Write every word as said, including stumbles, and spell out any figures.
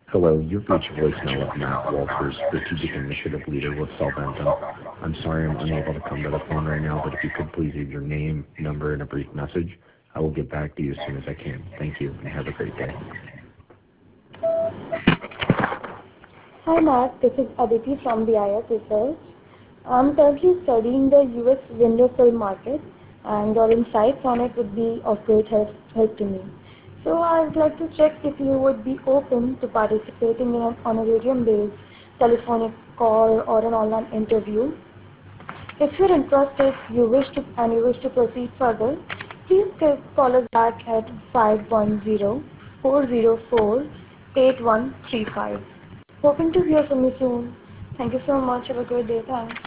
Hello, you've reached voicemail of Matt Walters, Strategic Initiative Leader with Solventum. I'm sorry I'm unable to come to the phone right now, but if you could please leave your name, number, and a brief message, I will get back to you as soon as I can. Thank you, and have a great day. Hi Matt, this is Aditi from the I S Research. I'm currently studying the U S window film market, and your insights on it would be of great help, help to me. So I would like to check if you would be open to participating in an honorarium-based telephonic call or an online interview. If you're interested, you wish to and you wish to proceed further, please give, call us back at five one zero, four zero four, eight one three five. Hoping to hear from you soon. Thank you so much. Have a great day. Thanks.